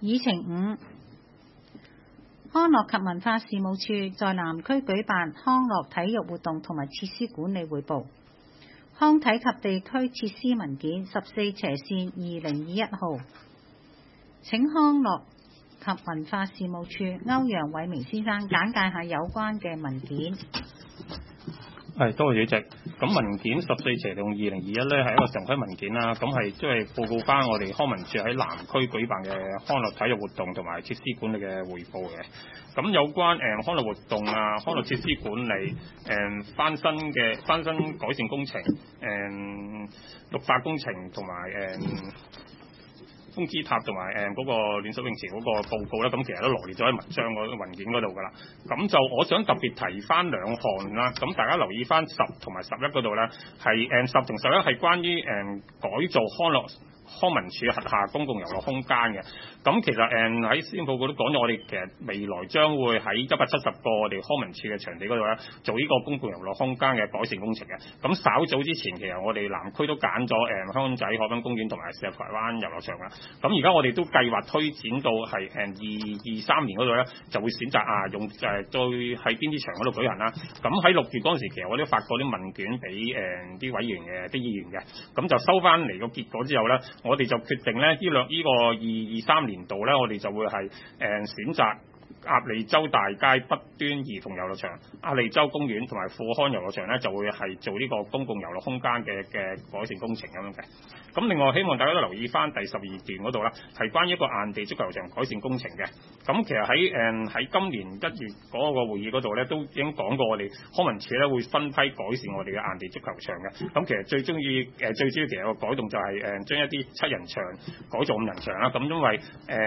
議程5，康樂及文化事務處在南區舉辦康樂體育活動同埋設施管理匯報。康體及地區設施文件14/2021號，請康樂及文化事務處歐陽偉明先生簡介下有關嘅文件。 多謝主席。咁文件14/2021咧係一個常規文件啦，咁係即係報告翻我哋康文署喺南區舉辦嘅康樂體育活動同埋設施管理嘅匯報嘅。咁有關康樂活動啊、康樂設施管理、翻新改善工程、綠化工程同埋風之塔同埋嗰個暖水泳池嗰個報告咧，咁其實都羅列咗喺文章嗰個文件嗰度㗎啦。咁就我想特別提翻兩項啦，咁大家留意翻10同埋11嗰度咧，係10同11係關於改造康文署轄下公共遊樂空間嘅。咁其實喺施政報告都講咗，我哋其實未來將會喺170個我哋康文署嘅場地嗰度咧，做呢個公共遊樂空間嘅改善工程嘅。咁稍早之前，其實我哋南區都揀咗香港仔海濱公園同埋石排灣遊樂場啦。咁而家我哋都計劃推展到係2023年嗰度咧，就會選擇用再喺邊啲場嗰度舉行啦。咁喺6月嗰陣時，其實我都發過啲問卷俾啲委員嘅啲議員嘅，咁就收翻嚟個結果之後咧，我哋就決定咧呢個2023年度咧，我哋就會係選擇鴨脷洲大街北端兒童遊樂場、鴨脷洲公園同埋富康遊樂場咧，就會係做呢個公共遊樂空間嘅改善工程咁樣嘅。咁另外希望大家都留意翻第12段嗰度啦，係關於一個硬地足球場改善工程嘅。咁其實喺今年1月嗰個會議嗰度咧，都已經講過我哋康文署咧會分批改善我哋嘅硬地足球場嘅。咁其實最主要其實個改動就係將一啲7人場改做5人場啦。咁因為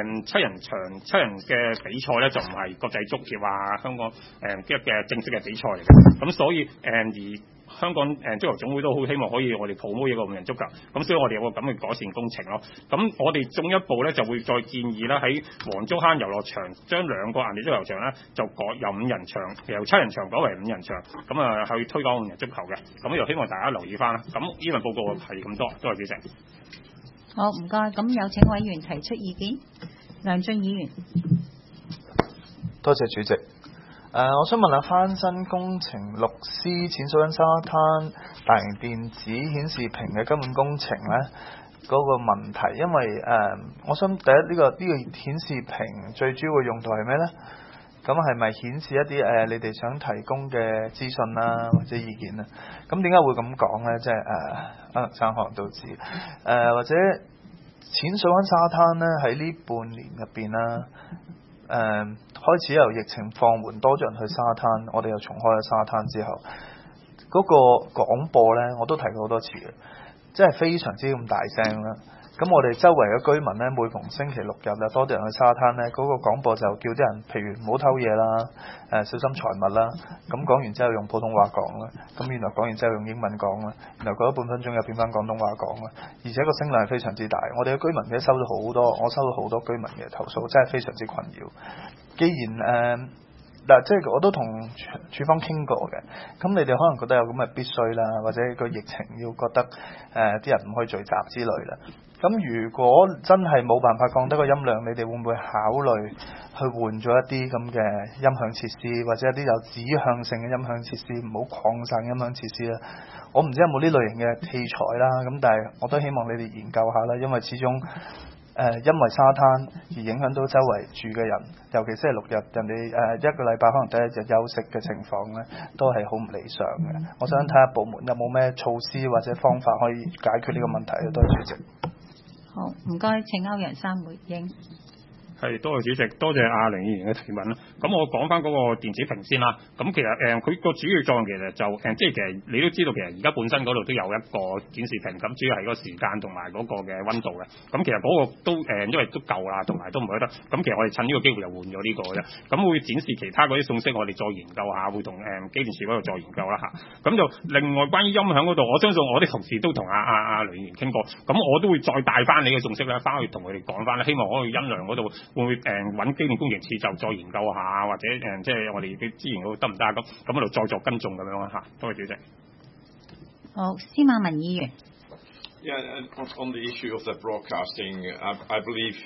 7人嘅比賽咧就唔係國際足協香港嘅正式嘅比賽嚟嘅。咁所以而香港足球總會都好希望可以我哋 promote 一個5人足球，咁所以我哋有個咁嘅改善工程咯。咁我哋進一步咧就會再建議咧喺黃竹坑遊樂場將2個硬地足球場咧就由5人場由7人場改為5人場，咁去推廣5人足球嘅。咁又希望大家留意翻啦。咁呢份報告係咁多，多謝主席。 好，唔該。咁有請委員提出意見。梁俊議員。 多謝主席。我想問下翻新工程綠絲淺水灣沙灘大型電子顯示屏嘅根本工程呢嗰個問題，因為我想第一呢個顯示屏最主要嘅用途係咩呢？咁係咪顯示一啲你哋想提供嘅資訊啦或者意見啊？咁點解會咁講呢？即係生可能都知或者淺水灣沙灘呢喺呢半年入邊啦。開始由疫情放緩，多咗人去沙灘，我哋又重開咗沙灘之後，嗰個廣播呢，我都提過好多次嘅，真係非常之咁大聲啦。咁我哋周圍嘅居民呢，每逢星期6日啊，多啲人去沙灘呢，嗰個廣播就叫啲人，譬如唔好偷嘢啦，小心財物啦。咁講完之後用普通話講啦，咁原來講完之後用英文講啦，然後過咗半分鐘又變翻廣東話講啦，而且個聲量係非常之大。我哋嘅居民咧收到好多，我收到好多居民嘅投訴，真係非常之困擾。既然即係我都同處方傾過嘅，咁你哋可能覺得有咁嘅必須啦，或者個疫情要覺得啲人唔可以聚集之類啦。咁如果真係冇辦法降低個音量，你哋會唔會考慮去換咗一啲咁嘅音響設施，或者一啲有指向性嘅音響設施，唔好擴散音響設施啦？我唔知有冇呢類型嘅器材啦，咁但係我都希望你哋研究下啦，因為始終因為沙灘而影響到周圍住嘅人，尤其星期6日，人哋一個禮拜可能第1日休息嘅情況呢，都係好唔理想嘅。我想睇下部門有冇咩措施或者方法可以解決呢個問題。多謝主席。 好，唔該，請歐陽生回應。 係，多謝主席，多謝阿梁議員嘅提問啦。咁我講翻嗰個電子屏先啦。咁其實佢個主要作用其實就即係其實你都知道，其實而家本身嗰度都有一個顯示屏，咁主要係個時間同埋嗰個嘅溫度嘅。咁其實嗰個都因為都舊啦，同埋都唔覺得。咁其實我哋趁呢個機會又換咗呢個嘅啫。咁會展示其他嗰啲信息，我哋再研究下，會同機電署嗰度再研究啦嚇。咁就另外關於音響嗰度，我相信我啲同事都同阿梁議員傾過。咁我都會再帶翻你嘅信息咧，翻去同佢哋講翻，希望可以音量嗰度。會唔會揾機電工程處就再研究下，或者即係我哋嘅資源嗰度得唔得啊？咁嗰度再作跟進咁樣啦嚇。多謝主席。 好，司馬文議員。 Yeah, and on the issue of the broadcasting, I believe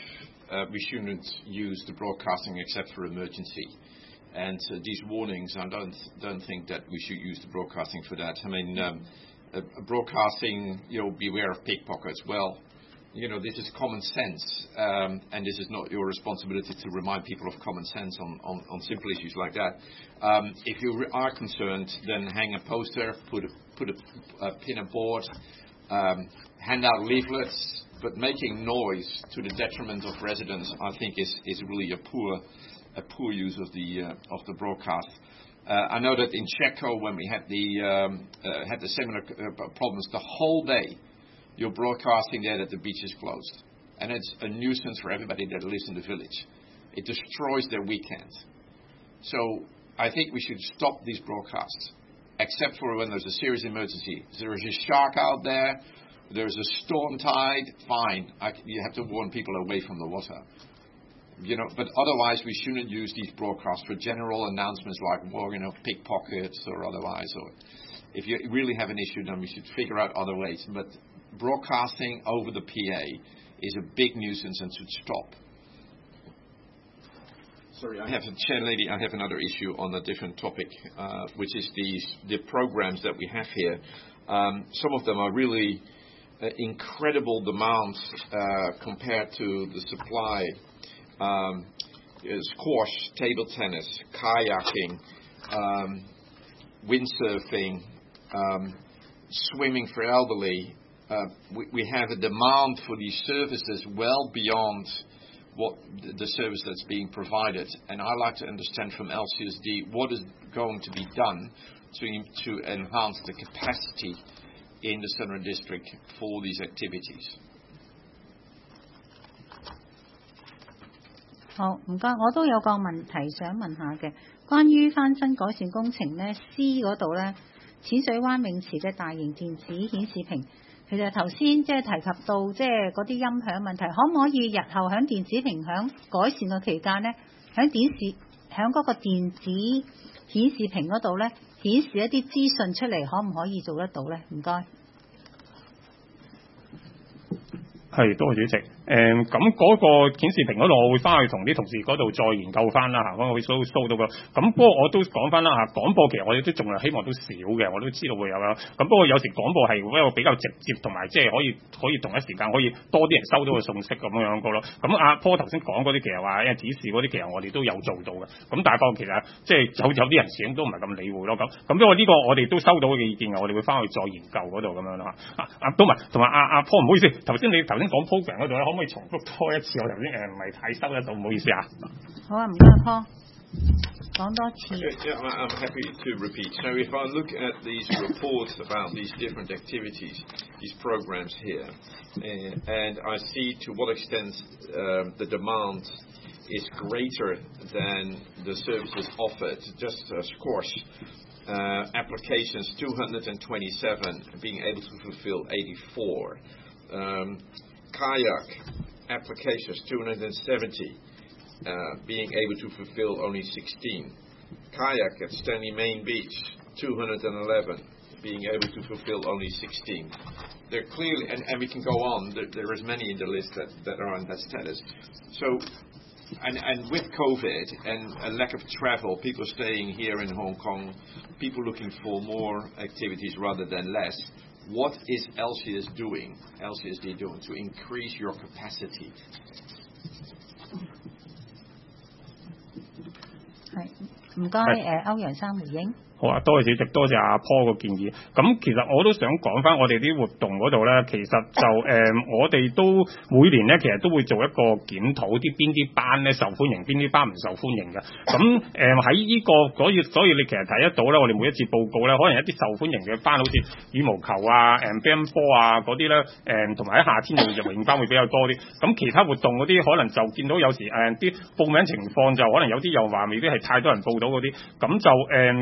we shouldn't use the broadcasting except for emergency. And these warnings, I don't think that we should use the broadcasting for that. I mean, broadcasting, beware of pickpockets. Well, this is common sense, and this is not your responsibility to remind people of common sense on simple issues like that. If you are concerned, then hang a poster, put a pin a board, hand out leaflets, but making noise to the detriment of residents, I think, is really a poor use of the broadcast. I know that in Czechia, when we had the similar problems, the whole day you're broadcasting there that the beach is closed, and it's a nuisance for everybody that lives in the village. It destroys their weekend. So I think we should stop these broadcasts, except for when there's a serious emergency. If there is a shark out there, there's a storm tide, fine. You have to warn people away from the water. But otherwise we shouldn't use these broadcasts for general announcements like, pickpockets or otherwise. Or if you really have an issue, then we should figure out other ways. But broadcasting over the PA is a big nuisance and should stop. Sorry, I have another issue on a different topic, which is the programs that we have here. Some of them are really incredible demands compared to the supply. Squash, table tennis, kayaking, windsurfing, swimming for elderly. We have a demand for these services well beyond what the service that's being provided. And I'd like to understand from LCSD what is going to be done to enhance the capacity in the Southern District for these activities. 好，唔該，我都有個問題想問下嘅，關於翻新改善工程呢 C 嗰度呢，淺水灣泳池嘅大型電子顯示屏，其實頭先即係提及到即係嗰啲音響問題，可唔可以日後喺電子屏響改善嘅期間呢，喺嗰個電子顯示屏嗰度呢，顯示一啲資訊出嚟，可唔可以做得到呢？唔該。 係，多謝主席。咁嗰個顯示屏嗰度，我會翻去同啲同事嗰度再研究翻啦嚇，我會搜到個。咁不過我都講翻啦嚇，廣播其實我哋都仲係希望都少嘅，我都知道會有啦。咁不過有時廣播係一個比較直接同埋即係可以同一時間可以多啲人收到個信息咁樣個咯。咁阿坡頭先講嗰啲其實話指示嗰啲其實我哋都有做到嘅。咁但係不過其實即係有啲人始終都唔係咁理會咯。咁不過呢個我哋都收到嘅意見，我哋會翻去再研究嗰度咁樣啦嚇。同埋阿坡唔好意思，頭先講 program 嗰度咧，可唔可以重複多一次？我頭先唔係太收得到，唔好意思啊。 好啊，唔該，坡。講多次。 Yeah, I'm happy to repeat. So if I look at these reports about these different activities, these programs here, and I see to what extent the demand is greater than the services offered, just squash. Applications 227, being able to fulfill 84. Kayak applications 270, being able to fulfill only 16. Kayak at Stanley Main Beach 211, being able to fulfill only 16. They're clearly, and we can go on. There is many in the list that are on that status. So, and with COVID and a lack of travel, people staying here in Hong Kong, people looking for more activities rather than less. What is LCSD doing to increase your capacity? 係，唔該，歐陽生回應。 好啊，多謝主席，多謝阿 Paul 個建議。咁其實我都想講翻我哋啲活動嗰度咧，其實就我哋都每年咧，其實都會做一個檢討，邊啲班咧受歡迎，邊啲班唔受歡迎嘅。咁喺呢個所以你其實睇得到咧，我哋每一次報告咧，可能一啲受歡迎嘅班，好似羽毛球啊、乒乓波啊嗰啲咧，同埋喺夏天就泳班會比較多啲。咁其他活動嗰啲可能就見到有時啲報名情況就可能有啲又話未必係太多人報到嗰啲，咁就嗰啲我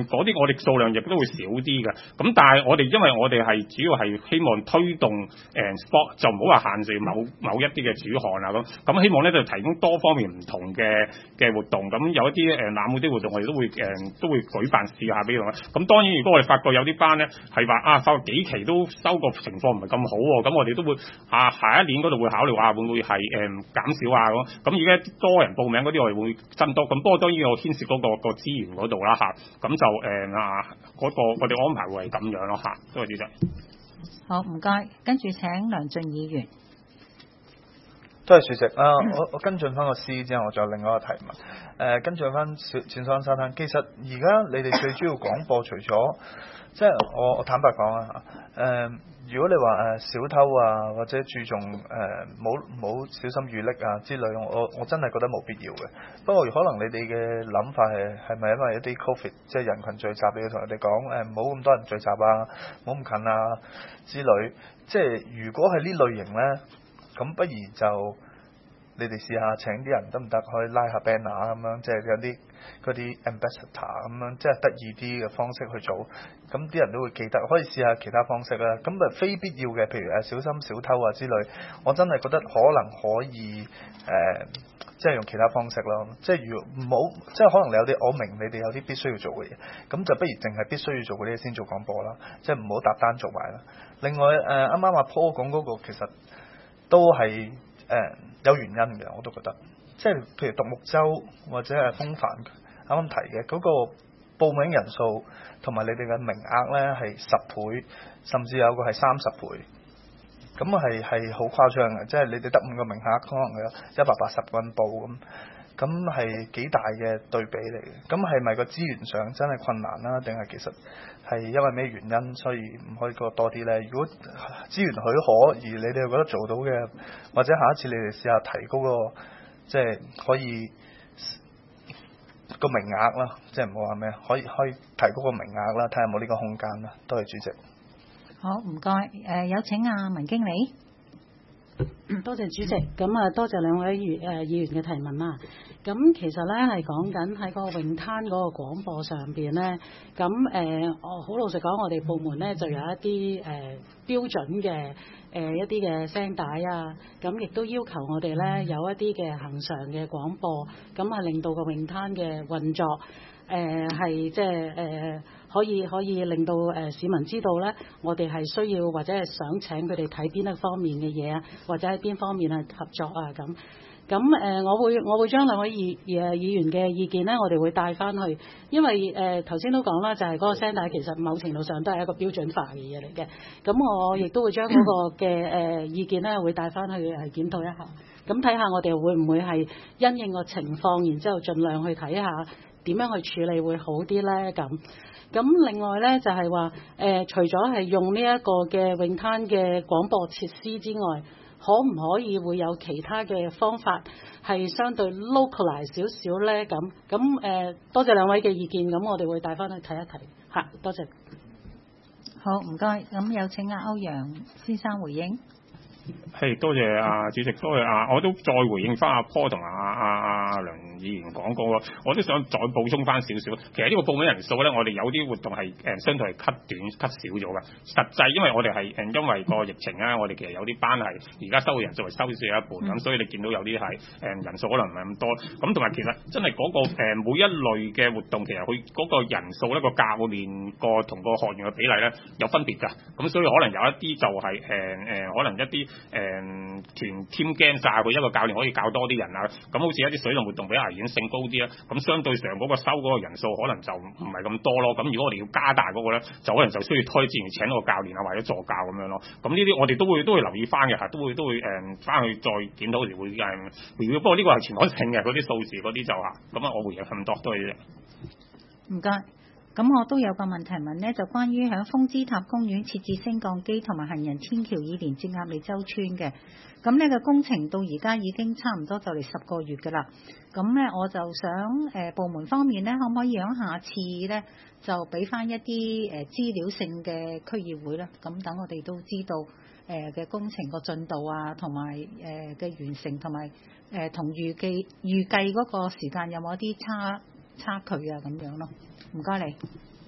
哋數量亦都會少啲嘅。咁但係我哋因為我哋係主要係希望推動sport，就唔好話限制某一啲嘅主項啊咁希望咧就提供多方面唔同嘅活動。咁有一啲冷門啲活動我哋都會舉辦試下俾佢。咁當然如果我哋發覺有啲班咧係話發覺幾期都收個情況唔係咁好喎，咁我哋都會下一年嗰度會考慮會唔會係減少啊咁而家多人報名嗰啲我哋會增多。咁不過當然我牽涉嗰個資源嗰度啦咁就嗰個我哋安排會係咁樣咯多謝主席。 好，唔該，跟住請梁俊議員。 多謝主席我跟進翻個 C 之後，我再有另外一個提問。跟進翻淺水灣沙灘，其實而家你哋最主要廣播，除咗即係我坦白講如果你話小偷啊，或者注重冇小心雨溺啊之類，我真係覺得冇必要嘅。不過可能你哋嘅諗法係咪因為一啲 Covid 即係人群聚集，你要同人哋講唔好咁多人聚集啊，唔好咁近啊之類。即係如果係呢類型呢，咁不如就你哋試下請啲人得唔得？可以拉下 banner 咁樣，即係有啲嗰啲 ambassador 咁樣，即係得意啲嘅方式去做，咁啲人都會記得。可以試下其他方式啦。咁非必要嘅，譬如小心小偷啊之類，我真係覺得可能可以即係用其他方式咯。即係如唔好，即係可能你有啲，我明你哋有啲必須要做嘅嘢，咁就不如淨係必須要做嗰啲先做廣播啦。即係唔好搭單做埋啦。另外啱啱阿 Paul 講嗰個其實都係有原因嘅，我都覺得，即係譬如獨木舟或者係風帆啱啱提嘅嗰個報名人數同埋你哋嘅名額呢係10倍，甚至有個係30倍，咁係好誇張嘅，即係你哋得5個名額，可能有180個人報咁係幾大嘅對比嚟嘅。咁係咪個資源上真係困難啦？定係其實係因為咩原因所以唔可以過多啲呢？如果資源許可而你哋又覺得做到嘅，或者下一次你哋試下提高個即係可以個名額啦，即係唔好話咩，可以提高個名額啦，睇下有冇呢個空間啦。多謝主席。 好，唔該。有請文經理。 多謝主席，咁多謝兩位議員嘅提問啦。咁其實咧係講緊喺個泳灘嗰個廣播上邊咧，咁我好老實講，我哋部門咧就有一啲標準嘅一啲嘅聲帶啊，咁亦都要求我哋咧有一啲嘅恆常嘅廣播，咁令到個泳灘嘅運作係即係可以令到市民知道咧，我哋係需要或者係想請佢哋睇邊一方面嘅嘢啊，或者喺邊方面係合作啊咁。我會將兩位議員嘅意見咧，我哋會帶翻去，因為頭先都講啦，就係嗰個聲帶其實某程度上都係一個標準化嘅嘢嚟嘅。咁我亦都會將嗰個嘅意見咧，會帶翻去檢討一下，咁睇下我哋會唔會係因應個情況，然之後盡量去睇下點樣去處理會好啲咧咁另外咧就係話除咗係用呢一個嘅泳灘嘅廣播設施之外，可唔可以會有其他嘅方法係相對 localize 少少咧？咁多謝兩位嘅意見，咁我哋會帶翻去睇一睇嚇，多謝。 好，唔該。咁有請歐陽先生回應。 多謝主席，多謝我都再回應翻阿 Paul 同阿梁議員講過，我都想再補充翻少少。其實呢個報名人數咧，我哋有啲活動係相對係 cut 少咗嘅。實際因為我哋係因為個疫情啊，我哋其實有啲班係而家收嘅人數係收少一半，咁所以你見到有啲係人數可能唔係咁多。咁同埋其實真係嗰個每一類嘅活動，其實佢嗰個人數咧，個教練個同個學員嘅比例咧有分別㗎。咁所以可能有一啲就係可能一啲團 team game 炸佢一個教練可以教多啲人啊，咁好似一啲水上活動比危險性高啲啦，咁相對上嗰個收嗰個人數可能就唔係咁多咯。咁如果我哋要加大嗰個咧，就可能就需要推薦請個教練啊或者助教咁樣咯。咁呢啲我哋都會留意翻嘅嚇，都會翻去再檢討時會不過呢個係全港性嘅嗰啲數字嗰啲就咁我回應咁多都係啫。 唔該。咁我都有個問題問呢，就關於喺風之塔公園設置升降機同埋行人天橋以連接鴨脷洲村嘅。咁呢個工程到而家已經差唔多就嚟10個月㗎啦。咁呢，我就想部門方面呢，可唔可以喺下次呢，就俾翻一啲資料性嘅區議會啦。咁等我哋都知道嘅工程個進度啊，同埋嘅完成同埋同預計嗰個時間有冇一啲差距啊咁樣咯。唔該你。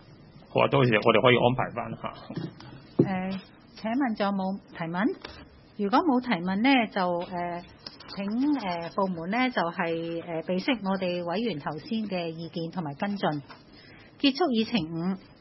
好啊，到時我哋可以安排翻嚇。 請問仲有冇提問？如果冇提問呢，就請部門呢，就係備悉我哋委員頭先嘅意見同埋跟進。結束議程5。